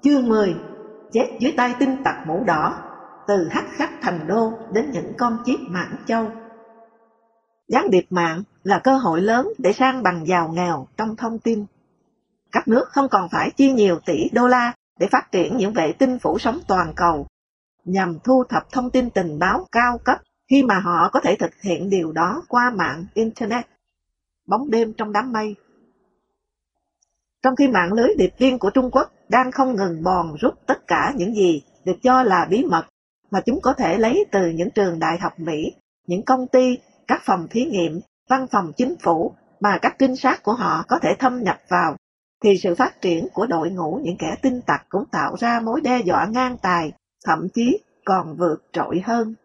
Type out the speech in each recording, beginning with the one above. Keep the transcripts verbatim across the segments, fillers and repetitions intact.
Chương mười. Chết dưới tay tin tặc mũ đỏ, từ hắc khắc thành đô đến những con chip Mãn Châu. Gián điệp mạng là cơ hội lớn để sang bằng giàu nghèo trong thông tin. Các nước không còn phải chi nhiều tỷ đô la để phát triển những vệ tinh phủ sóng toàn cầu nhằm thu thập thông tin tình báo cao cấp, khi mà họ có thể thực hiện điều đó qua mạng Internet. Bóng đêm trong đám mây. Trong khi mạng lưới điệp viên của Trung Quốc đang không ngừng bòn rút tất cả những gì được cho là bí mật mà chúng có thể lấy từ những trường đại học Mỹ, những công ty, các phòng thí nghiệm, văn phòng chính phủ mà các trinh sát của họ có thể thâm nhập vào, thì sự phát triển của đội ngũ những kẻ tin tặc cũng tạo ra mối đe dọa ngang tài, thậm chí còn vượt trội hơn.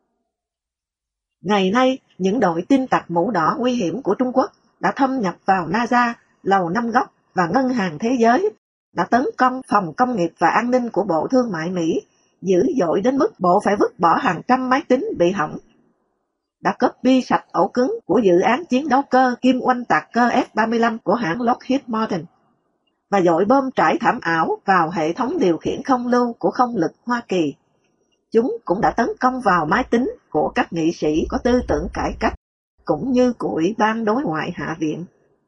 Ngày nay, những đội tin tặc mũ đỏ nguy hiểm của Trung Quốc đã thâm nhập vào NASA, Lầu Năm Góc và Ngân hàng Thế giới, đã tấn công phòng công nghiệp và an ninh của Bộ Thương mại Mỹ, dữ dội đến mức bộ phải vứt bỏ hàng trăm máy tính bị hỏng. Đã copy sạch ổ cứng của dự án chiến đấu cơ kim oanh tạc cơ F ba mươi lăm của hãng Lockheed Martin, và dội bom trải thảm ảo vào hệ thống điều khiển không lưu của không lực Hoa Kỳ. Chúng cũng đã tấn công vào máy tính của các nghị sĩ có tư tưởng cải cách, cũng như của Ủy ban Đối ngoại Hạ viện.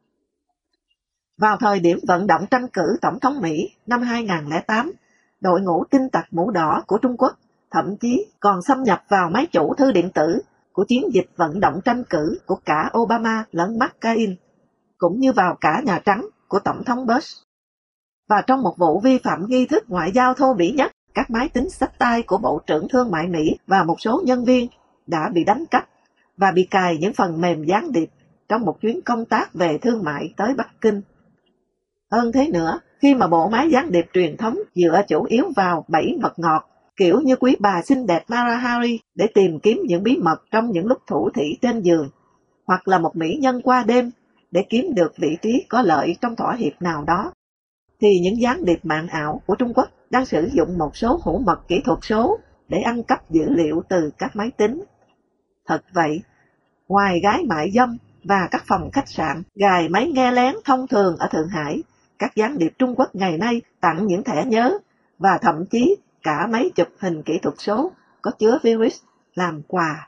Vào thời điểm vận động tranh cử Tổng thống Mỹ năm hai không không tám, đội ngũ tin tặc mũ đỏ của Trung Quốc thậm chí còn xâm nhập vào máy chủ thư điện tử của chiến dịch vận động tranh cử của cả Obama lẫn McCain, cũng như vào cả Nhà Trắng của Tổng thống Bush. Và trong một vụ vi phạm nghi thức ngoại giao thô bỉ nhất, các máy tính xách tay của Bộ trưởng Thương mại Mỹ và một số nhân viên đã bị đánh cắp và bị cài những phần mềm gián điệp trong một chuyến công tác về thương mại tới Bắc Kinh. Hơn thế nữa, khi mà bộ máy gián điệp truyền thống dựa chủ yếu vào bẫy mật ngọt, kiểu như quý bà xinh đẹp Mara Hari để tìm kiếm những bí mật trong những lúc thủ thỉ trên giường, hoặc là một mỹ nhân qua đêm để kiếm được vị trí có lợi trong thỏa hiệp nào đó, thì những gián điệp mạng ảo của Trung Quốc đang sử dụng một số hữu mật kỹ thuật số để ăn cắp dữ liệu từ các máy tính. Thật vậy, ngoài gái mại dâm và các phòng khách sạn gài máy nghe lén thông thường ở Thượng Hải, các gián điệp Trung Quốc ngày nay tặng những thẻ nhớ và thậm chí cả máy chụp hình kỹ thuật số có chứa virus làm quà.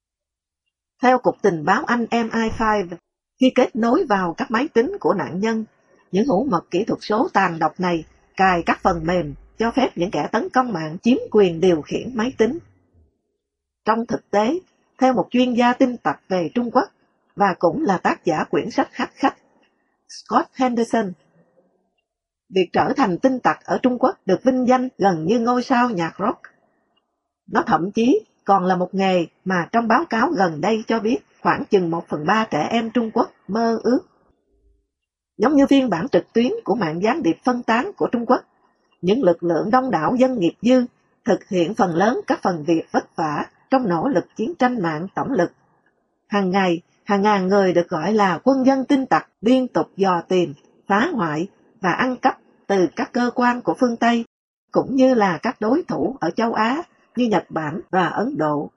Theo Cục Tình báo Anh M I năm, khi kết nối vào các máy tính của nạn nhân, những hữu mật kỹ thuật số tàn độc này cài các phần mềm cho phép những kẻ tấn công mạng chiếm quyền điều khiển máy tính. Trong thực tế, theo một chuyên gia tin tặc về Trung Quốc và cũng là tác giả quyển sách Hắc Khách, Scott Henderson, việc trở thành tin tặc ở Trung Quốc được vinh danh gần như ngôi sao nhạc rock. Nó thậm chí còn là một nghề mà trong báo cáo gần đây cho biết khoảng chừng một phần ba trẻ em Trung Quốc mơ ước. Giống như phiên bản trực tuyến của mạng gián điệp phân tán của Trung Quốc, những lực lượng đông đảo dân nghiệp dư thực hiện phần lớn các phần việc vất vả trong nỗ lực chiến tranh mạng tổng lực. Hàng ngày, hàng ngàn người được gọi là quân dân tin tặc liên tục dò tìm, phá hoại và ăn cắp từ các cơ quan của phương Tây, cũng như là các đối thủ ở châu Á như Nhật Bản và Ấn Độ.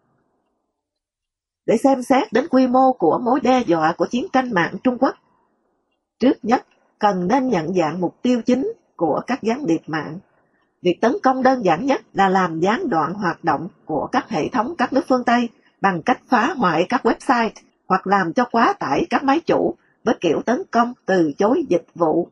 Để xem xét đến quy mô của mối đe dọa của chiến tranh mạng Trung Quốc, trước nhất cần nên nhận dạng mục tiêu chính của các gián điệp mạng. Việc tấn công đơn giản nhất là làm gián đoạn hoạt động của các hệ thống các nước phương Tây bằng cách phá hoại các website hoặc làm cho quá tải các máy chủ với kiểu tấn công từ chối dịch vụ.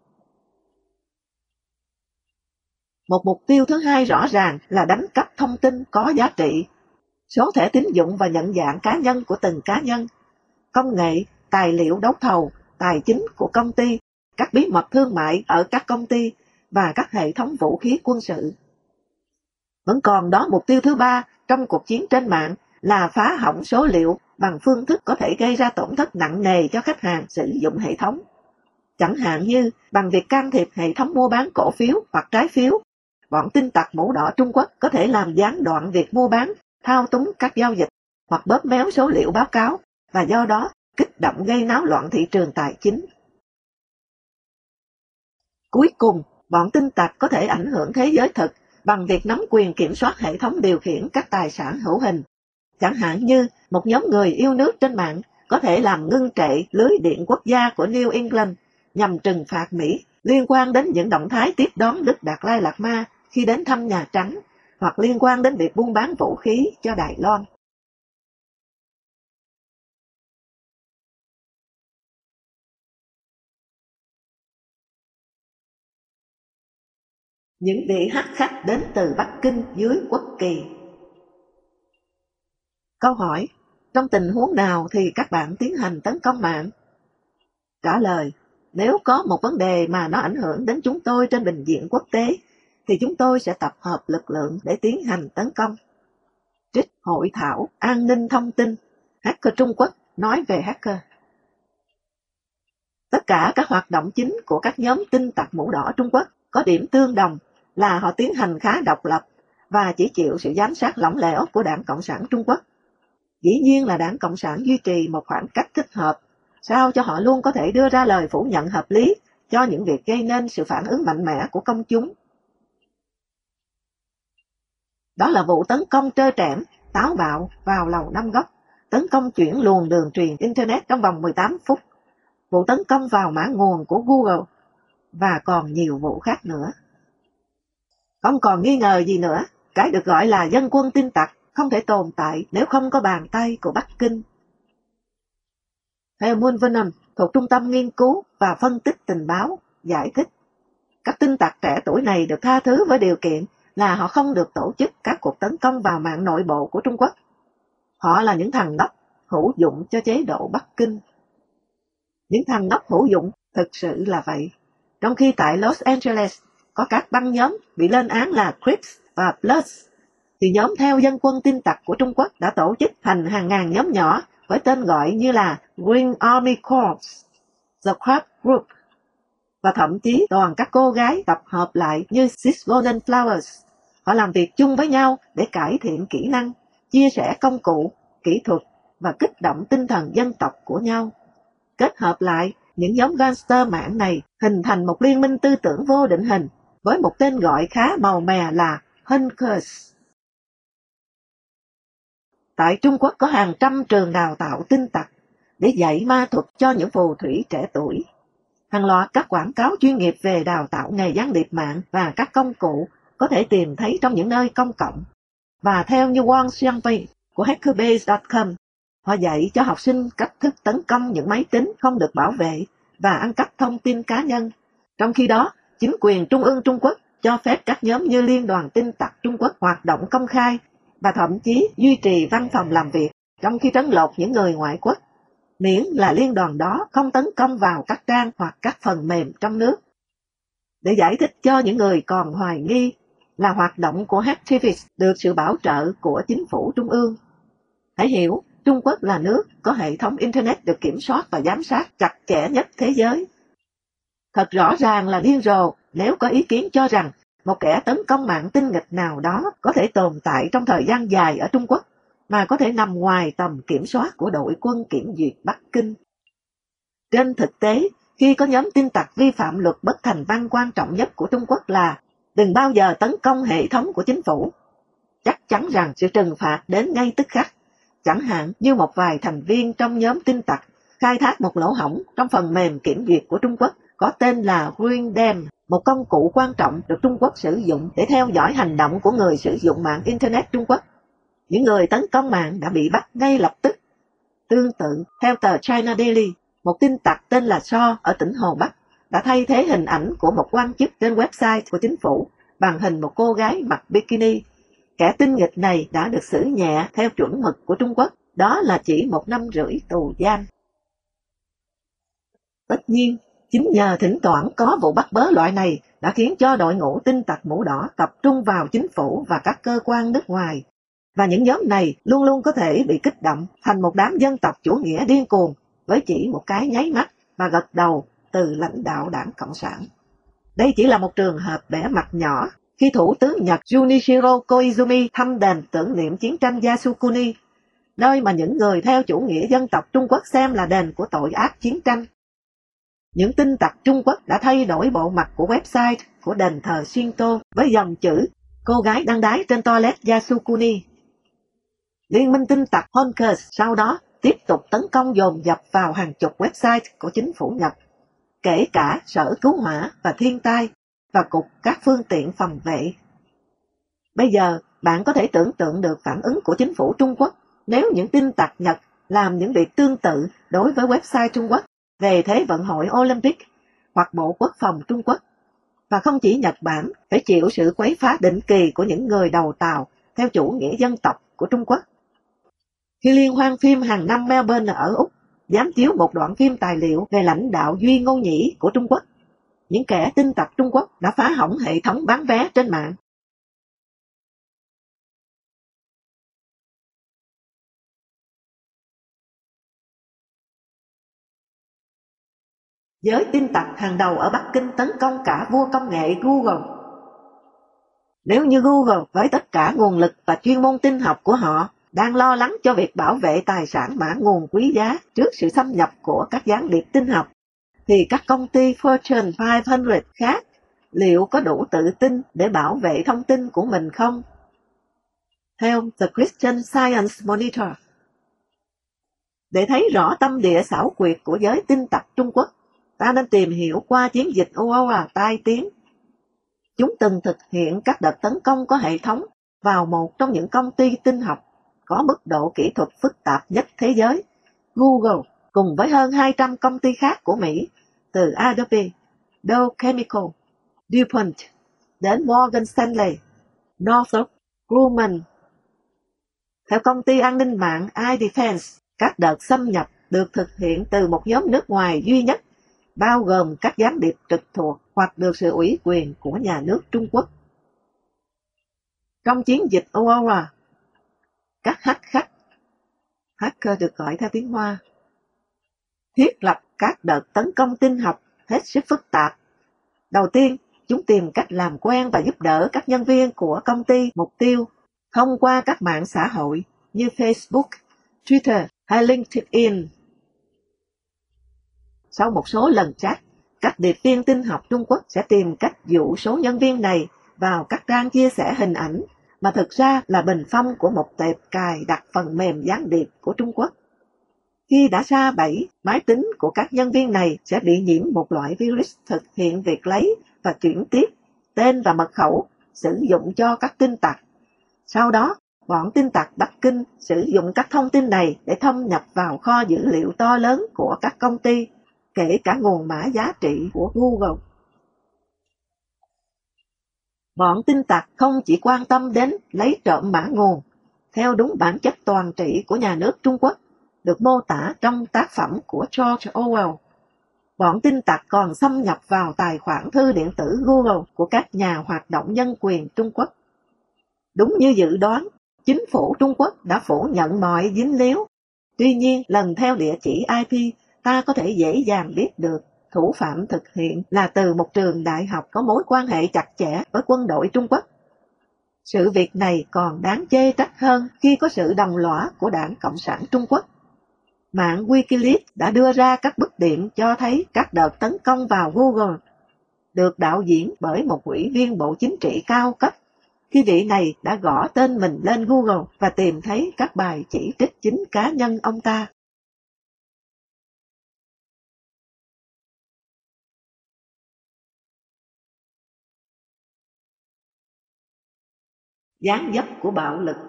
Một mục tiêu thứ hai rõ ràng là đánh cắp thông tin có giá trị, số thẻ tín dụng và nhận dạng cá nhân của từng cá nhân, công nghệ, tài liệu đấu thầu, tài chính của công ty, các bí mật thương mại ở các công ty và các hệ thống vũ khí quân sự. Vẫn còn đó mục tiêu thứ ba trong cuộc chiến trên mạng là phá hỏng số liệu bằng phương thức có thể gây ra tổn thất nặng nề cho khách hàng sử dụng hệ thống. Chẳng hạn như bằng việc can thiệp hệ thống mua bán cổ phiếu hoặc trái phiếu, bọn tin tặc mũ đỏ Trung Quốc có thể làm gián đoạn việc mua bán, thao túng các giao dịch hoặc bóp méo số liệu báo cáo và do đó kích động gây náo loạn thị trường tài chính. Cuối cùng, bọn tin tặc có thể ảnh hưởng thế giới thực bằng việc nắm quyền kiểm soát hệ thống điều khiển các tài sản hữu hình. Chẳng hạn như một nhóm người yêu nước trên mạng có thể làm ngưng trệ lưới điện quốc gia của New England nhằm trừng phạt Mỹ liên quan đến những động thái tiếp đón Đức Đạt Lai Lạt Ma khi đến thăm Nhà Trắng, hoặc liên quan đến việc buôn bán vũ khí cho Đài Loan. Những vị hắc khách đến từ Bắc Kinh dưới quốc kỳ. Câu hỏi: trong tình huống nào thì các bạn tiến hành tấn công mạng? Trả lời: nếu có một vấn đề mà nó ảnh hưởng đến chúng tôi trên bình diện quốc tế, thì chúng tôi sẽ tập hợp lực lượng để tiến hành tấn công. Trích Hội thảo An ninh thông tin, Hacker Trung Quốc nói về hacker. Tất cả các hoạt động chính của các nhóm tin tặc mũ đỏ Trung Quốc có điểm tương đồng là họ tiến hành khá độc lập và chỉ chịu sự giám sát lỏng lẻo của Đảng Cộng sản Trung Quốc. Dĩ nhiên là Đảng Cộng sản duy trì một khoảng cách thích hợp, sao cho họ luôn có thể đưa ra lời phủ nhận hợp lý cho những việc gây nên sự phản ứng mạnh mẽ của công chúng. Đó là vụ tấn công trơ trẽn, táo bạo vào Lầu Năm Góc, tấn công chuyển luồng đường truyền Internet trong vòng mười tám phút, vụ tấn công vào mã nguồn của Google, và còn nhiều vụ khác nữa. Không còn nghi ngờ gì nữa, cái được gọi là dân quân tin tặc không thể tồn tại nếu không có bàn tay của Bắc Kinh. Theo Moon Vernon, thuộc Trung tâm Nghiên cứu và Phân tích Tình báo, giải thích, các tin tặc trẻ tuổi này được tha thứ với điều kiện là họ không được tổ chức các cuộc tấn công vào mạng nội bộ của Trung Quốc. Họ là những thằng ngốc hữu dụng cho chế độ Bắc Kinh. Những thằng ngốc hữu dụng thực sự là vậy. Trong khi tại Los Angeles có các băng nhóm bị lên án là Crips và Bloods, thì nhóm theo dân quân tin tặc của Trung Quốc đã tổ chức thành hàng ngàn nhóm nhỏ với tên gọi như là Green Army Corps, The Crab Group, và thậm chí toàn các cô gái tập hợp lại như Six Golden Flowers. Họ làm việc chung với nhau để cải thiện kỹ năng, chia sẻ công cụ, kỹ thuật và kích động tinh thần dân tộc của nhau. Kết hợp lại, những nhóm gangster mạng này hình thành một liên minh tư tưởng vô định hình với một tên gọi khá màu mè là Hunkers. Tại Trung Quốc có hàng trăm trường đào tạo tin tặc để dạy ma thuật cho những phù thủy trẻ tuổi. Hàng loạt các quảng cáo chuyên nghiệp về đào tạo nghề gián điệp mạng và các công cụ có thể tìm thấy trong những nơi công cộng. Và theo như Wang Xiangpei của hackerbase chấm com, họ dạy cho học sinh cách thức tấn công những máy tính không được bảo vệ và ăn cắp thông tin cá nhân. Trong khi đó, chính quyền Trung ương Trung Quốc cho phép các nhóm như Liên đoàn Tin tặc Trung Quốc hoạt động công khai và thậm chí duy trì văn phòng làm việc trong khi trấn lột những người ngoại quốc, miễn là liên đoàn đó không tấn công vào các trang hoặc các phần mềm trong nước. Để giải thích cho những người còn hoài nghi là hoạt động của hacktivist được sự bảo trợ của chính phủ Trung ương, hãy hiểu Trung Quốc là nước có hệ thống Internet được kiểm soát và giám sát chặt chẽ nhất thế giới. Thật rõ ràng là điên rồ nếu có ý kiến cho rằng một kẻ tấn công mạng tinh nghịch nào đó có thể tồn tại trong thời gian dài ở Trung Quốc mà có thể nằm ngoài tầm kiểm soát của đội quân kiểm duyệt Bắc Kinh. Trên thực tế, khi có nhóm tin tặc vi phạm luật bất thành văn quan trọng nhất của Trung Quốc là đừng bao giờ tấn công hệ thống của chính phủ, chắc chắn rằng sự trừng phạt đến ngay tức khắc. Chẳng hạn như một vài thành viên trong nhóm tin tặc khai thác một lỗ hổng trong phần mềm kiểm duyệt của Trung Quốc có tên là Green D A M, một công cụ quan trọng được Trung Quốc sử dụng để theo dõi hành động của người sử dụng mạng Internet Trung Quốc. Những người tấn công mạng đã bị bắt ngay lập tức. Tương tự, theo tờ China Daily, một tin tặc tên là So ở tỉnh Hồ Bắc đã thay thế hình ảnh của một quan chức trên website của chính phủ bằng hình một cô gái mặc bikini. Kẻ tinh nghịch này đã được xử nhẹ theo chuẩn mực của Trung Quốc, đó là chỉ một năm rưỡi tù giam. Tất nhiên, chính nhờ thỉnh thoảng có vụ bắt bớ loại này đã khiến cho đội ngũ tin tặc mũ đỏ tập trung vào chính phủ và các cơ quan nước ngoài. Và những nhóm này luôn luôn có thể bị kích động thành một đám dân tộc chủ nghĩa điên cuồng với chỉ một cái nháy mắt và gật đầu từ lãnh đạo Đảng Cộng sản. Đây chỉ là một trường hợp bẻ mặt nhỏ khi Thủ tướng Nhật Junichiro Koizumi thăm đền tưởng niệm chiến tranh Yasukuni, nơi mà những người theo chủ nghĩa dân tộc Trung Quốc xem là đền của tội ác chiến tranh. Những tin tặc Trung Quốc đã thay đổi bộ mặt của website của đền thờ Shinto với dòng chữ cô gái đang đái trên toilet Yasukuni. Liên minh tin tặc Honkers sau đó tiếp tục tấn công dồn dập vào hàng chục website của chính phủ Nhật, kể cả Sở Cứu hỏa và Thiên tai và Cục các phương tiện phòng vệ. Bây giờ, bạn có thể tưởng tượng được phản ứng của chính phủ Trung Quốc nếu những tin tặc Nhật làm những việc tương tự đối với website Trung Quốc về Thế vận hội Olympic hoặc Bộ Quốc phòng Trung Quốc. Và không chỉ Nhật Bản phải chịu sự quấy phá định kỳ của những người đầu tàu theo chủ nghĩa dân tộc của Trung Quốc. Khi liên hoan phim hàng năm Melbourne ở Úc dám chiếu một đoạn phim tài liệu về lãnh đạo Duy Ngô Nhĩ của Trung Quốc, những kẻ tin tặc Trung Quốc đã phá hỏng hệ thống bán vé trên mạng. Giới tin tặc hàng đầu ở Bắc Kinh tấn công cả vua công nghệ Google. Nếu như Google với tất cả nguồn lực và chuyên môn tin học của họ đang lo lắng cho việc bảo vệ tài sản mã nguồn quý giá trước sự xâm nhập của các gián điệp tin học, thì các công ty Fortune năm trăm khác liệu có đủ tự tin để bảo vệ thông tin của mình không? Theo The Christian Science Monitor, để thấy rõ tâm địa xảo quyệt của giới tin tặc Trung Quốc, ta nên tìm hiểu qua chiến dịch Aurora tai tiếng. Chúng từng thực hiện các đợt tấn công có hệ thống vào một trong những công ty tin học có mức độ kỹ thuật phức tạp nhất thế giới, Google, cùng với hơn hai trăm công ty khác của Mỹ, từ Adobe, Dow Chemical, DuPont, đến Morgan Stanley, Northrop Grumman. Theo công ty an ninh mạng iDefense, các đợt xâm nhập được thực hiện từ một nhóm nước ngoài duy nhất, bao gồm các gián điệp trực thuộc hoặc được sự ủy quyền của nhà nước Trung Quốc. Trong chiến dịch Aurora, các hack khách, hacker được gọi theo tiếng Hoa, thiết lập các đợt tấn công tin học hết sức phức tạp. Đầu tiên, chúng tìm cách làm quen và giúp đỡ các nhân viên của công ty mục tiêu thông qua các mạng xã hội như Facebook, Twitter hay LinkedIn. Sau một số lần chat, các điệp viên tin học Trung Quốc sẽ tìm cách dụ số nhân viên này vào các trang chia sẻ hình ảnh mà thực ra là bình phong của một tệp cài đặt phần mềm gián điệp của Trung Quốc. Khi đã sa bẫy, máy tính của các nhân viên này sẽ bị nhiễm một loại virus thực hiện việc lấy và chuyển tiếp tên và mật khẩu sử dụng cho các tin tặc. Sau đó, bọn tin tặc Bắc Kinh sử dụng các thông tin này để thâm nhập vào kho dữ liệu to lớn của các công ty, kể cả nguồn mã giá trị của Google. Bọn tin tặc không chỉ quan tâm đến lấy trộm mã nguồn, theo đúng bản chất toàn trị của nhà nước Trung Quốc, được mô tả trong tác phẩm của George Orwell. Bọn tin tặc còn xâm nhập vào tài khoản thư điện tử Google của các nhà hoạt động nhân quyền Trung Quốc. Đúng như dự đoán, chính phủ Trung Quốc đã phủ nhận mọi dính líu. Tuy nhiên, lần theo địa chỉ i pê, ta có thể dễ dàng biết được thủ phạm thực hiện là từ một trường đại học có mối quan hệ chặt chẽ với quân đội Trung Quốc. Sự việc này còn đáng chê trách hơn khi có sự đồng lõa của Đảng Cộng sản Trung Quốc. Mạng Wikileaks đã đưa ra các bức điện cho thấy các đợt tấn công vào Google được đạo diễn bởi một ủy viên Bộ Chính trị cao cấp, khi vị này đã gõ tên mình lên Google và tìm thấy các bài chỉ trích chính cá nhân ông ta. Dáng dấp của bạo lực.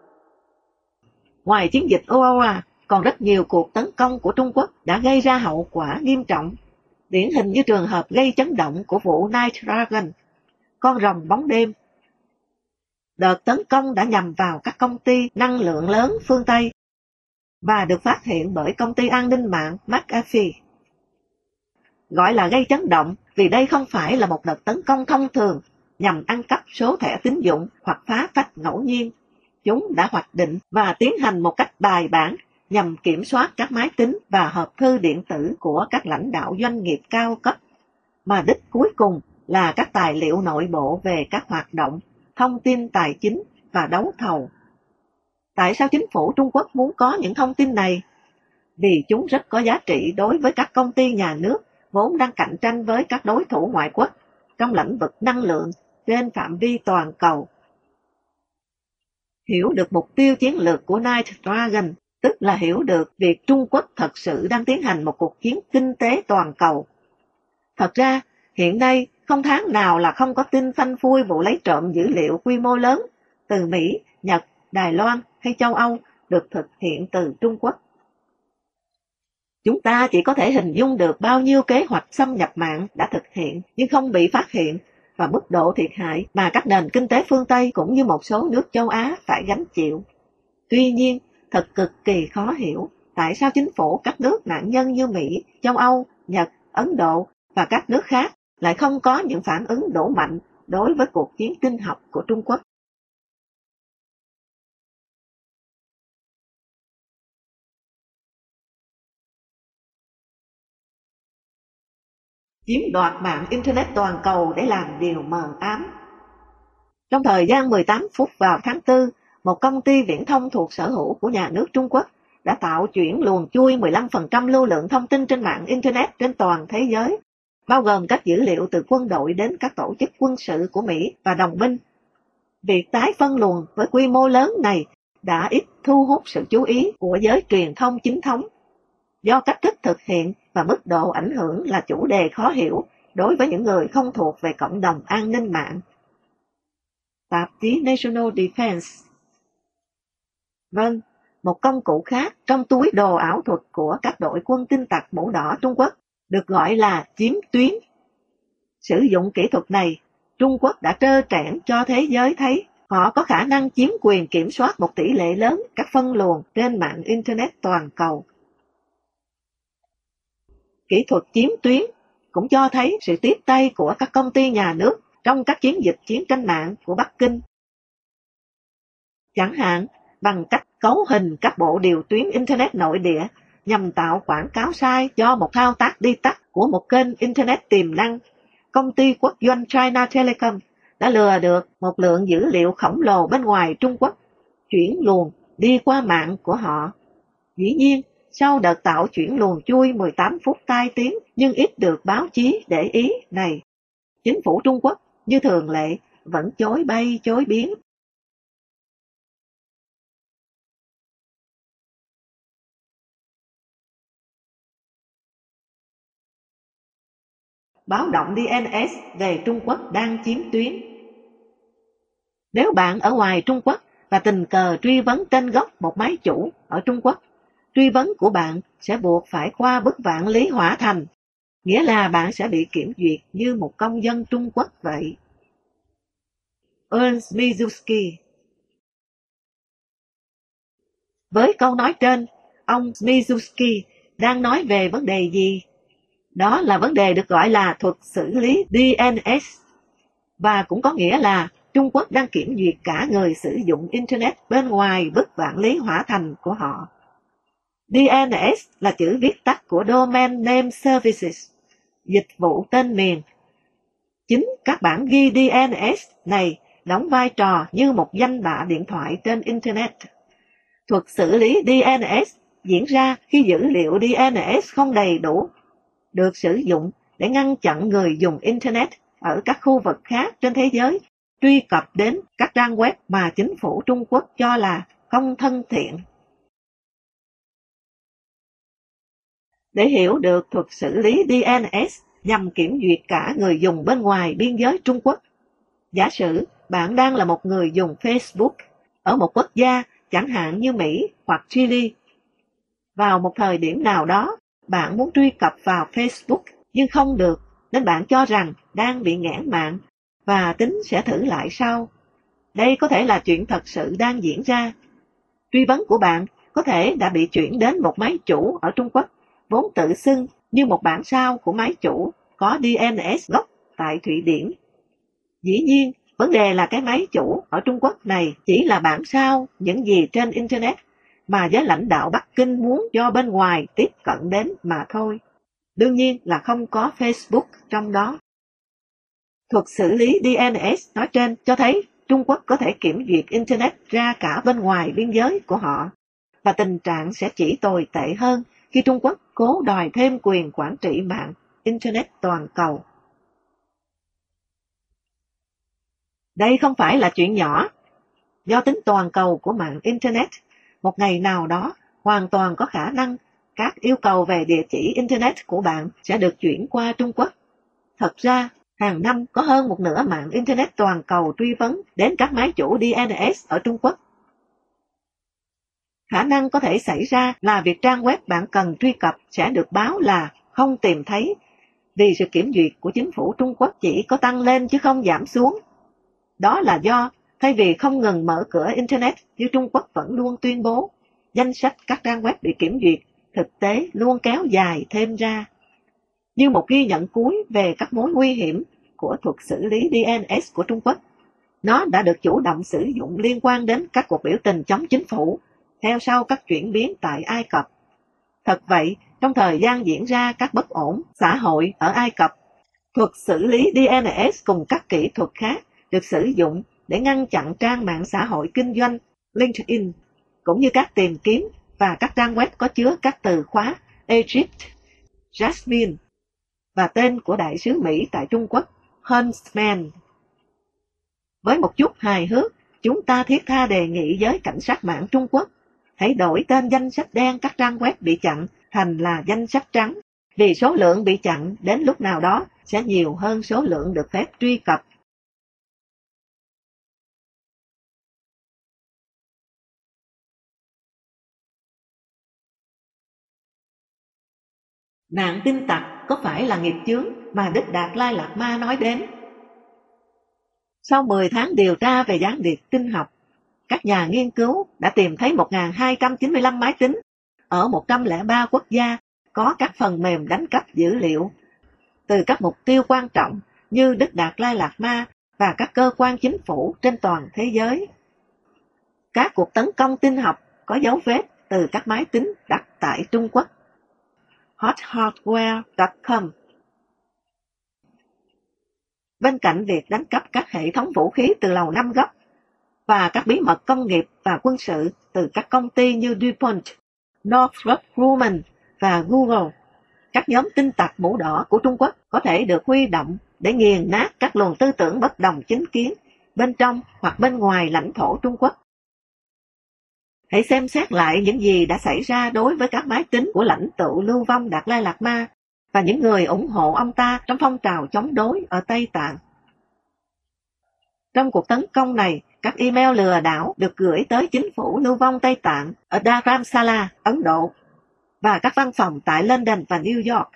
Ngoài chiến dịch Aurora, còn rất nhiều cuộc tấn công của Trung Quốc đã gây ra hậu quả nghiêm trọng, điển hình như trường hợp gây chấn động của vụ Night Dragon, con rồng bóng đêm. Đợt tấn công đã nhằm vào các công ty năng lượng lớn phương Tây và được phát hiện bởi công ty an ninh mạng McAfee. Gọi là gây chấn động vì đây không phải là một đợt tấn công thông thường nhằm ăn cắp số thẻ tín dụng hoặc phá phách ngẫu nhiên. Chúng đã hoạch định và tiến hành một cách bài bản nhằm kiểm soát các máy tính và hộp thư điện tử của các lãnh đạo doanh nghiệp cao cấp, mà đích cuối cùng là các tài liệu nội bộ về các hoạt động, thông tin tài chính và đấu thầu. Tại sao chính phủ Trung Quốc muốn có những thông tin này? Vì chúng rất có giá trị đối với các công ty nhà nước vốn đang cạnh tranh với các đối thủ ngoại quốc trong lĩnh vực năng lượng trên phạm vi toàn cầu. Hiểu được mục tiêu chiến lược của Night Dragon, tức là hiểu được việc Trung Quốc thật sự đang tiến hành một cuộc chiến kinh tế toàn cầu. Thật ra, hiện nay không tháng nào là không có tin phanh phui vụ lấy trộm dữ liệu quy mô lớn từ Mỹ, Nhật, Đài Loan hay châu Âu được thực hiện từ Trung Quốc. Chúng ta chỉ có thể hình dung được bao nhiêu kế hoạch xâm nhập mạng đã thực hiện nhưng không bị phát hiện và mức độ thiệt hại mà các nền kinh tế phương Tây cũng như một số nước châu Á phải gánh chịu. Tuy nhiên, thật cực kỳ khó hiểu tại sao chính phủ các nước nạn nhân như Mỹ, châu Âu, Nhật, Ấn Độ và các nước khác lại không có những phản ứng đủ mạnh đối với cuộc chiến tin học của Trung Quốc. Chiếm đoạt mạng Internet toàn cầu để làm điều mờ ám. Trong thời gian mười tám phút vào tháng tư, một công ty viễn thông thuộc sở hữu của nhà nước Trung Quốc đã tạo chuyển luồn chui mười lăm phần trăm lưu lượng thông tin trên mạng Internet trên toàn thế giới, bao gồm các dữ liệu từ quân đội đến các tổ chức quân sự của Mỹ và đồng minh. Việc tái phân luồng với quy mô lớn này đã ít thu hút sự chú ý của giới truyền thông chính thống, do cách thức thực hiện và mức độ ảnh hưởng là chủ đề khó hiểu đối với những người không thuộc về cộng đồng an ninh mạng. Tạp chí National Defense. Vâng, một công cụ khác trong túi đồ ảo thuật của các đội quân tin tặc mũ đỏ Trung Quốc được gọi là chiếm tuyến. Sử dụng kỹ thuật này, Trung Quốc đã trơ trẽn cho thế giới thấy họ có khả năng chiếm quyền kiểm soát một tỷ lệ lớn các phân luồng trên mạng Internet toàn cầu. Kỹ thuật chiếm tuyến cũng cho thấy sự tiếp tay của các công ty nhà nước trong các chiến dịch chiến tranh mạng của Bắc Kinh. Chẳng hạn, bằng cách cấu hình các bộ điều tuyến Internet nội địa nhằm tạo quảng cáo sai cho một thao tác đi tắt của một kênh Internet tiềm năng, công ty quốc doanh China Telecom đã lừa được một lượng dữ liệu khổng lồ bên ngoài Trung Quốc, chuyển luồng đi qua mạng của họ. Dĩ nhiên, sau đợt tạo chuyển luồng chui mười tám phút tai tiếng nhưng ít được báo chí để ý này, chính phủ Trung Quốc như thường lệ vẫn chối bay chối biến. Báo động đê en ét về Trung Quốc đang chiếm tuyến. Nếu bạn ở ngoài Trung Quốc và tình cờ truy vấn tên gốc một máy chủ ở Trung Quốc, truy vấn của bạn sẽ buộc phải qua bức vạn lý hỏa thành, nghĩa là bạn sẽ bị kiểm duyệt như một công dân Trung Quốc vậy. Ernst Mizuski. Với câu nói trên, ông Mizuski đang nói về vấn đề gì? Đó là vấn đề được gọi là thuật xử lý đê en ét, và cũng có nghĩa là Trung Quốc đang kiểm duyệt cả người sử dụng Internet bên ngoài bức vạn lý hỏa thành của họ. đê en ét là chữ viết tắt của Domain Name Services, dịch vụ tên miền. Chính các bản ghi đê en ét này đóng vai trò như một danh bạ điện thoại trên Internet. Thuật xử lý đê en ét diễn ra khi dữ liệu đê en ét không đầy đủ, được sử dụng để ngăn chặn người dùng Internet ở các khu vực khác trên thế giới truy cập đến các trang web mà chính phủ Trung Quốc cho là không thân thiện. Để hiểu được thuật xử lý đê en ét nhằm kiểm duyệt cả người dùng bên ngoài biên giới Trung Quốc, giả sử bạn đang là một người dùng Facebook ở một quốc gia chẳng hạn như Mỹ hoặc Chile. Vào một thời điểm nào đó, bạn muốn truy cập vào Facebook nhưng không được, nên bạn cho rằng đang bị nghẽn mạng và tính sẽ thử lại sau. Đây có thể là chuyện thật sự đang diễn ra. Truy vấn của bạn có thể đã bị chuyển đến một máy chủ ở Trung Quốc, vốn tự xưng như một bản sao của máy chủ có đê en ét gốc tại Thụy Điển. Dĩ nhiên, vấn đề là cái máy chủ ở Trung Quốc này chỉ là bản sao những gì trên Internet mà giới lãnh đạo Bắc Kinh muốn cho bên ngoài tiếp cận đến mà thôi. Đương nhiên là không có Facebook trong đó. Thuật xử lý đê en ét nói trên cho thấy Trung Quốc có thể kiểm duyệt Internet ra cả bên ngoài biên giới của họ, và tình trạng sẽ chỉ tồi tệ hơn khi Trung Quốc cố đòi thêm quyền quản trị mạng Internet toàn cầu. Đây không phải là chuyện nhỏ. Do tính toàn cầu của mạng Internet, một ngày nào đó hoàn toàn có khả năng các yêu cầu về địa chỉ Internet của bạn sẽ được chuyển qua Trung Quốc, Thật ra, hàng năm có hơn một nửa mạng Internet toàn cầu truy vấn đến các máy chủ đê en ét ở Trung Quốc. Khả năng có thể xảy ra là việc trang web bạn cần truy cập sẽ được báo là không tìm thấy, vì sự kiểm duyệt của chính phủ Trung Quốc chỉ có tăng lên chứ không giảm xuống. Đó là do, thay vì không ngừng mở cửa Internet như Trung Quốc vẫn luôn tuyên bố, danh sách các trang web bị kiểm duyệt thực tế luôn kéo dài thêm ra. Như một ghi nhận cuối về các mối nguy hiểm của thuật xử lý đê en ét của Trung Quốc, nó đã được chủ động sử dụng liên quan đến các cuộc biểu tình chống chính phủ, theo sau các chuyển biến tại Ai Cập. Thật vậy, trong thời gian diễn ra các bất ổn xã hội ở Ai Cập, thuật xử lý đê en ét cùng các kỹ thuật khác được sử dụng để ngăn chặn trang mạng xã hội kinh doanh LinkedIn, cũng như các tìm kiếm và các trang web có chứa các từ khóa Egypt, Jasmine và tên của đại sứ Mỹ tại Trung Quốc, Huntsman. Với một chút hài hước, chúng ta thiết tha đề nghị giới cảnh sát mạng Trung Quốc hãy đổi tên danh sách đen các trang web bị chặn thành là danh sách trắng, vì số lượng bị chặn đến lúc nào đó sẽ nhiều hơn số lượng được phép truy cập. Nạn tin tặc có phải là nghiệp chướng mà Đức Đạt Lai Lạt Ma nói đến? Sau mười tháng điều tra về gián điệp tin học, các nhà nghiên cứu đã tìm thấy một nghìn hai trăm chín mươi lăm máy tính ở một trăm lẻ ba quốc gia có các phần mềm đánh cắp dữ liệu từ các mục tiêu quan trọng như Đức Đạt Lai Lạt Ma và các cơ quan chính phủ trên toàn thế giới. Các cuộc tấn công tin học có dấu vết từ các máy tính đặt tại Trung Quốc. hot hardware chấm com. Bên cạnh việc đánh cắp các hệ thống vũ khí từ Lầu Năm Góc và các bí mật công nghiệp và quân sự từ các công ty như DuPont, Northrop Grumman và Google, các nhóm tin tặc mũ đỏ của Trung Quốc có thể được huy động để nghiền nát các luồng tư tưởng bất đồng chính kiến bên trong hoặc bên ngoài lãnh thổ Trung Quốc. Hãy xem xét lại những gì đã xảy ra đối với các máy tính của lãnh tụ lưu vong Đạt Lai Lạt Ma và những người ủng hộ ông ta trong phong trào chống đối ở Tây Tạng. Trong cuộc tấn công này, các email lừa đảo được gửi tới chính phủ lưu vong Tây Tạng ở Dharamsala, Ấn Độ, và các văn phòng tại London và New York.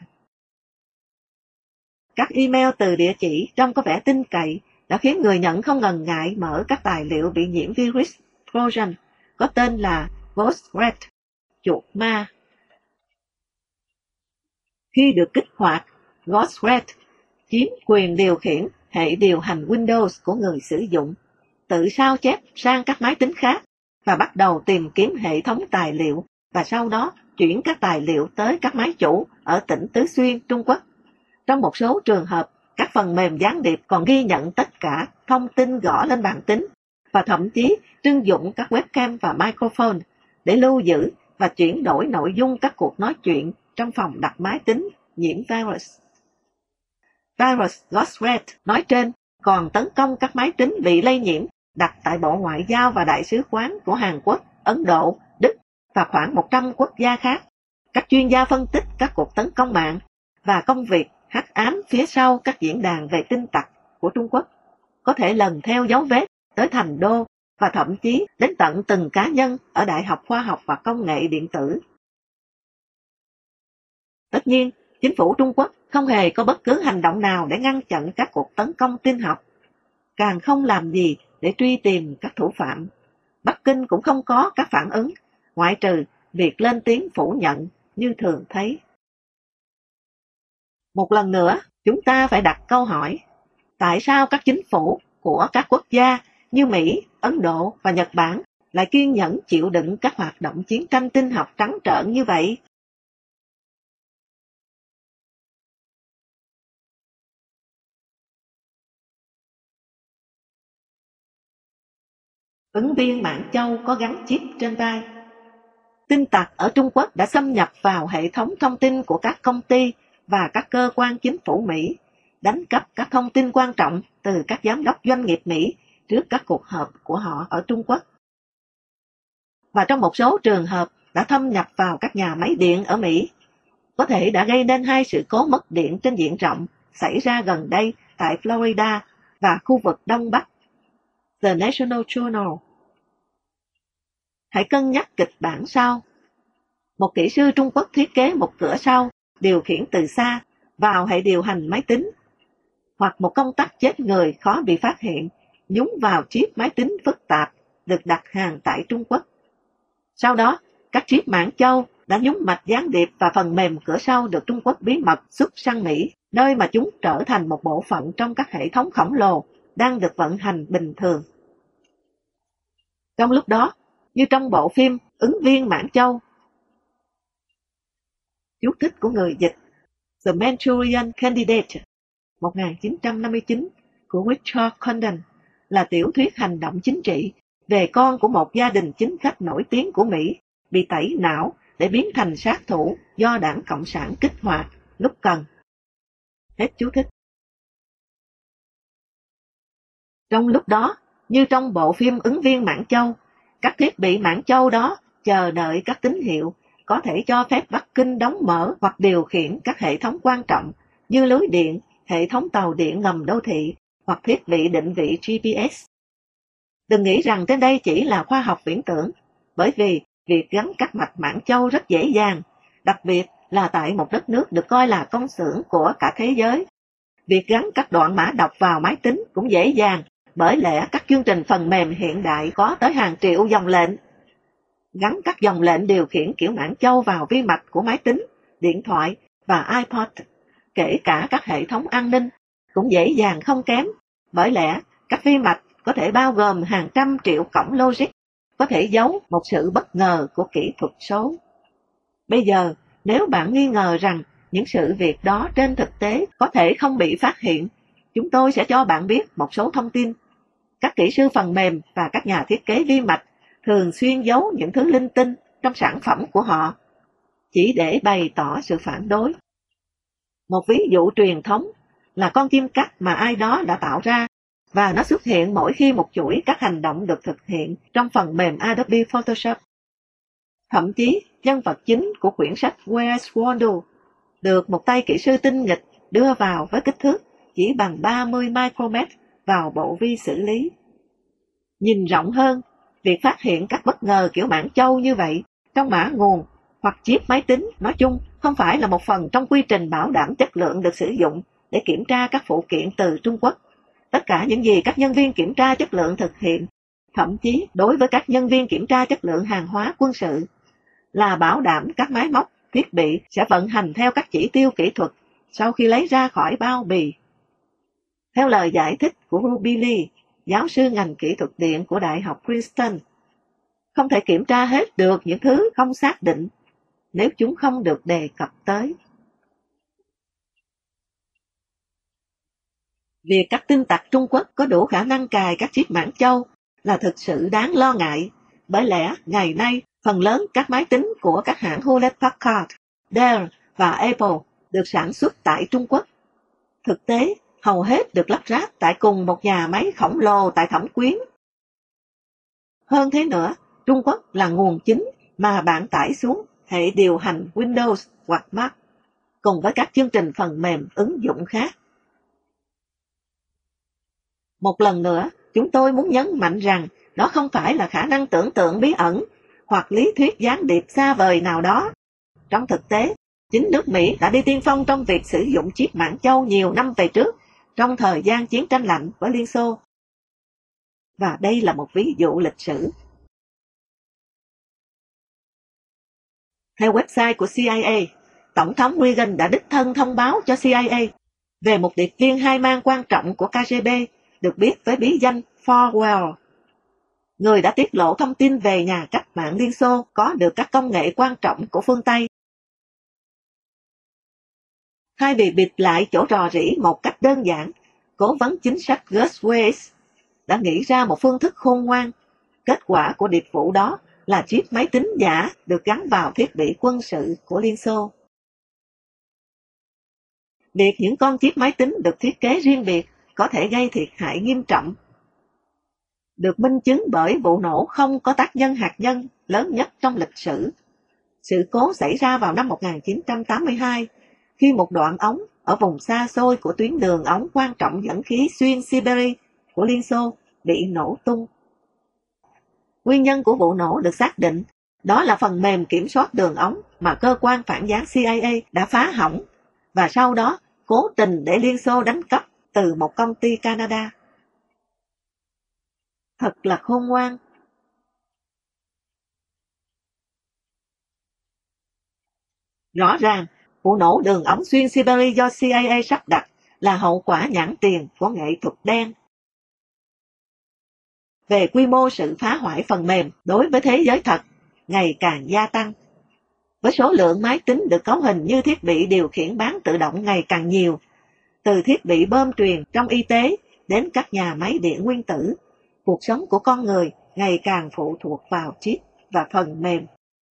Các email từ địa chỉ trông có vẻ tin cậy đã khiến người nhận không ngần ngại mở các tài liệu bị nhiễm virus Trojan có tên là GhostRat, chuột ma. Khi được kích hoạt, GhostRat chiếm quyền điều khiển hệ điều hành Windows của người sử dụng, tự sao chép sang các máy tính khác và bắt đầu tìm kiếm hệ thống tài liệu và sau đó chuyển các tài liệu tới các máy chủ ở tỉnh Tứ Xuyên, Trung Quốc. Trong một số trường hợp, các phần mềm gián điệp còn ghi nhận tất cả thông tin gõ lên bàn tính và thậm chí trưng dụng các webcam và microphone để lưu giữ và chuyển đổi nội dung các cuộc nói chuyện trong phòng đặt máy tính nhiễm virus. Virus GhostRat nói trên còn tấn công các máy tính bị lây nhiễm đặt tại Bộ Ngoại giao và Đại sứ quán của Hàn Quốc, Ấn Độ, Đức và khoảng một trăm quốc gia khác. Các chuyên gia phân tích các cuộc tấn công mạng và công việc hắc ám phía sau các diễn đàn về tin tặc của Trung Quốc có thể lần theo dấu vết tới thành đô và thậm chí đến tận từng cá nhân ở Đại học Khoa học và Công nghệ Điện tử. Tất nhiên, chính phủ Trung Quốc không hề có bất cứ hành động nào để ngăn chặn các cuộc tấn công tin học, càng không làm gì để truy tìm các thủ phạm. Bắc Kinh cũng không có các phản ứng, ngoại trừ việc lên tiếng phủ nhận như thường thấy. Một lần nữa, chúng ta phải đặt câu hỏi, tại sao các chính phủ của các quốc gia như Mỹ, Ấn Độ và Nhật Bản lại kiên nhẫn chịu đựng các hoạt động chiến tranh tin học trắng trợn như vậy? Ứng viên Mãn Châu có gắn chip trên vai. Tin tặc ở Trung Quốc đã xâm nhập vào hệ thống thông tin của các công ty và các cơ quan chính phủ Mỹ, đánh cắp các thông tin quan trọng từ các giám đốc doanh nghiệp Mỹ trước các cuộc họp của họ ở Trung Quốc. Và trong một số trường hợp đã thâm nhập vào các nhà máy điện ở Mỹ, có thể đã gây nên hai sự cố mất điện trên diện rộng xảy ra gần đây tại Florida và khu vực Đông Bắc. The National Journal. Hãy cân nhắc kịch bản sau. Một kỹ sư Trung Quốc thiết kế một cửa sau, điều khiển từ xa, vào hệ điều hành máy tính. Hoặc một công tắc chết người khó bị phát hiện, nhúng vào chip máy tính phức tạp, được đặt hàng tại Trung Quốc. Sau đó, các chip Mãn Châu đã nhúng mạch gián điệp và phần mềm cửa sau được Trung Quốc bí mật xuất sang Mỹ, nơi mà chúng trở thành một bộ phận trong các hệ thống khổng lồ đang được vận hành bình thường. Trong lúc đó, như trong bộ phim Ứng viên Mãn Châu, chú thích của người dịch The Manchurian Candidate một nghìn chín trăm năm mươi chín của Richard Condon là tiểu thuyết hành động chính trị về con của một gia đình chính khách nổi tiếng của Mỹ bị tẩy não để biến thành sát thủ do Đảng Cộng sản kích hoạt lúc cần. Hết chú thích. Trong lúc đó, như trong bộ phim Ứng viên Mãn Châu, các thiết bị Mãn Châu đó chờ đợi các tín hiệu có thể cho phép Bắc Kinh đóng mở hoặc điều khiển các hệ thống quan trọng như lưới điện, hệ thống tàu điện ngầm đô thị hoặc thiết bị định vị G P S. Đừng nghĩ rằng trên đây chỉ là khoa học viễn tưởng, bởi vì việc gắn các mạch Mãn Châu rất dễ dàng, đặc biệt là tại một đất nước được coi là công xưởng của cả thế giới. Việc gắn các đoạn mã đọc vào máy tính cũng dễ dàng, bởi lẽ các chương trình phần mềm hiện đại có tới hàng triệu dòng lệnh. Gắn các dòng lệnh điều khiển kiểu Mãn Châu vào vi mạch của máy tính, điện thoại và iPod, kể cả các hệ thống an ninh, cũng dễ dàng không kém, bởi lẽ các vi mạch có thể bao gồm hàng trăm triệu cổng logic, có thể giấu một sự bất ngờ của kỹ thuật số. Bây giờ, nếu bạn nghi ngờ rằng những sự việc đó trên thực tế có thể không bị phát hiện, chúng tôi sẽ cho bạn biết một số thông tin. Các kỹ sư phần mềm và các nhà thiết kế vi mạch thường xuyên giấu những thứ linh tinh trong sản phẩm của họ, chỉ để bày tỏ sự phản đối. Một ví dụ truyền thống là con chim cắt mà ai đó đã tạo ra, và nó xuất hiện mỗi khi một chuỗi các hành động được thực hiện trong phần mềm Adobe Photoshop. Thậm chí, nhân vật chính của quyển sách Where's Waldo được một tay kỹ sư tinh nghịch đưa vào với kích thước chỉ bằng ba mươi micromet vào bộ vi xử lý. Nhìn rộng hơn, việc phát hiện các bất ngờ kiểu Mãn Châu như vậy trong mã nguồn hoặc chip máy tính nói chung không phải là một phần trong quy trình bảo đảm chất lượng được sử dụng để kiểm tra các phụ kiện từ Trung Quốc. Tất cả những gì các nhân viên kiểm tra chất lượng thực hiện, thậm chí đối với các nhân viên kiểm tra chất lượng hàng hóa quân sự, là bảo đảm các máy móc, thiết bị sẽ vận hành theo các chỉ tiêu kỹ thuật sau khi lấy ra khỏi bao bì. Theo lời giải thích của Ruby Lee, giáo sư ngành kỹ thuật điện của Đại học Princeton, không thể kiểm tra hết được những thứ không xác định nếu chúng không được đề cập tới. Việc các tin tặc Trung Quốc có đủ khả năng cài các chip Mãn Châu là thực sự đáng lo ngại, bởi lẽ ngày nay phần lớn các máy tính của các hãng Hewlett-Packard, Dell và Apple được sản xuất tại Trung Quốc. Thực tế, hầu hết được lắp ráp tại cùng một nhà máy khổng lồ tại Thẩm Quyến. Hơn thế nữa, Trung Quốc là nguồn chính mà bạn tải xuống hệ điều hành Windows hoặc Mac, cùng với các chương trình phần mềm ứng dụng khác. Một lần nữa, chúng tôi muốn nhấn mạnh rằng đó không phải là khả năng tưởng tượng bí ẩn hoặc lý thuyết gián điệp xa vời nào đó. Trong thực tế, chính nước Mỹ đã đi tiên phong trong việc sử dụng chip Mãn Châu nhiều năm về trước, trong thời gian chiến tranh lạnh với Liên Xô. Và đây là một ví dụ lịch sử. Theo website của C I A, Tổng thống Reagan đã đích thân thông báo cho C I A về một điệp viên hai mang quan trọng của K G B được biết với bí danh Falwell, người đã tiết lộ thông tin về nhà cách mạng Liên Xô có được các công nghệ quan trọng của phương Tây. Thay vì bịt lại chỗ rò rỉ một cách đơn giản, cố vấn chính sách Gus Weiss đã nghĩ ra một phương thức khôn ngoan. Kết quả của điệp vụ đó là chip máy tính giả được gắn vào thiết bị quân sự của Liên Xô. Việc những con chip máy tính được thiết kế riêng biệt có thể gây thiệt hại nghiêm trọng, được minh chứng bởi vụ nổ không có tác nhân hạt nhân lớn nhất trong lịch sử. Sự cố xảy ra vào năm một nghìn chín trăm tám mươi hai, khi một đoạn ống ở vùng xa xôi của tuyến đường ống quan trọng dẫn khí xuyên Siberia của Liên Xô bị nổ tung. Nguyên nhân của vụ nổ được xác định, đó là phần mềm kiểm soát đường ống mà cơ quan phản gián C I A đã phá hỏng và sau đó cố tình để Liên Xô đánh cắp từ một công ty Canada. Thật là khôn ngoan. Rõ ràng, vụ nổ đường ống xuyên Siberia do C I A sắp đặt là hậu quả nhãn tiền của nghệ thuật đen. Về quy mô sự phá hoại phần mềm đối với thế giới thật ngày càng gia tăng. Với số lượng máy tính được cấu hình như thiết bị điều khiển bán tự động ngày càng nhiều, từ thiết bị bơm truyền trong y tế đến các nhà máy điện nguyên tử, cuộc sống của con người ngày càng phụ thuộc vào chip và phần mềm.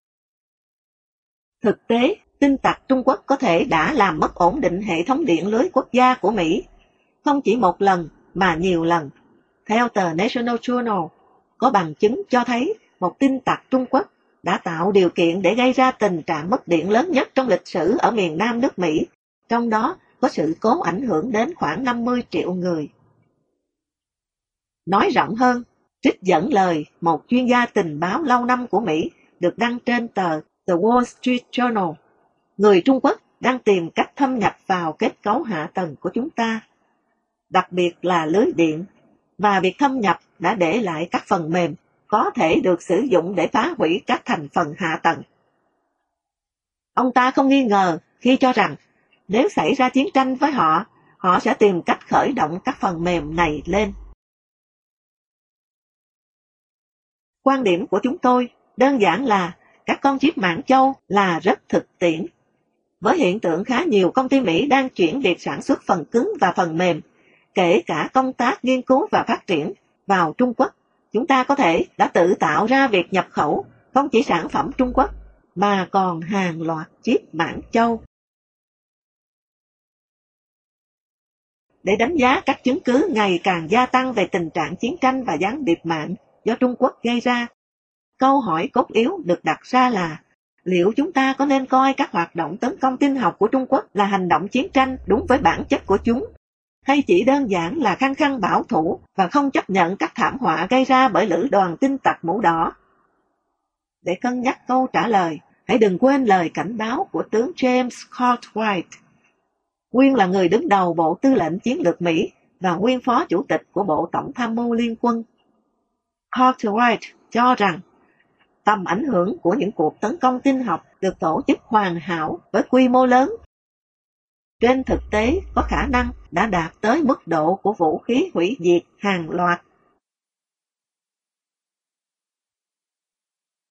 Thực tế, tin tặc Trung Quốc có thể đã làm mất ổn định hệ thống điện lưới quốc gia của Mỹ, không chỉ một lần mà nhiều lần. Theo tờ National Journal, có bằng chứng cho thấy một tin tặc Trung Quốc đã tạo điều kiện để gây ra tình trạng mất điện lớn nhất trong lịch sử ở miền Nam nước Mỹ, trong đó có sự cố ảnh hưởng đến khoảng năm mươi triệu người. Nói rộng hơn, trích dẫn lời một chuyên gia tình báo lâu năm của Mỹ được đăng trên tờ The Wall Street Journal, người Trung Quốc đang tìm cách thâm nhập vào kết cấu hạ tầng của chúng ta, đặc biệt là lưới điện, và việc thâm nhập đã để lại các phần mềm có thể được sử dụng để phá hủy các thành phần hạ tầng. Ông ta không nghi ngờ khi cho rằng nếu xảy ra chiến tranh với họ, họ sẽ tìm cách khởi động các phần mềm này lên. Quan điểm của chúng tôi đơn giản là các con chip Mãn Châu là rất thực tiễn. Với hiện tượng khá nhiều công ty Mỹ đang chuyển việc sản xuất phần cứng và phần mềm, kể cả công tác nghiên cứu và phát triển, vào Trung Quốc, chúng ta có thể đã tự tạo ra việc nhập khẩu không chỉ sản phẩm Trung Quốc, mà còn hàng loạt chip Mãn Châu. Để đánh giá các chứng cứ ngày càng gia tăng về tình trạng chiến tranh và gián điệp mạng do Trung Quốc gây ra, câu hỏi cốt yếu được đặt ra là liệu chúng ta có nên coi các hoạt động tấn công tin học của Trung Quốc là hành động chiến tranh đúng với bản chất của chúng, hay chỉ đơn giản là khăng khăng bảo thủ và không chấp nhận các thảm họa gây ra bởi lữ đoàn tin tặc mũ đỏ? Để cân nhắc câu trả lời, hãy đừng quên lời cảnh báo của tướng James Cartwright, nguyên là người đứng đầu Bộ Tư lệnh Chiến lược Mỹ và nguyên phó chủ tịch của Bộ Tổng tham mưu Liên quân. Cartwright cho rằng tầm ảnh hưởng của những cuộc tấn công tin học được tổ chức hoàn hảo với quy mô lớn, trên thực tế có khả năng đã đạt tới mức độ của vũ khí hủy diệt hàng loạt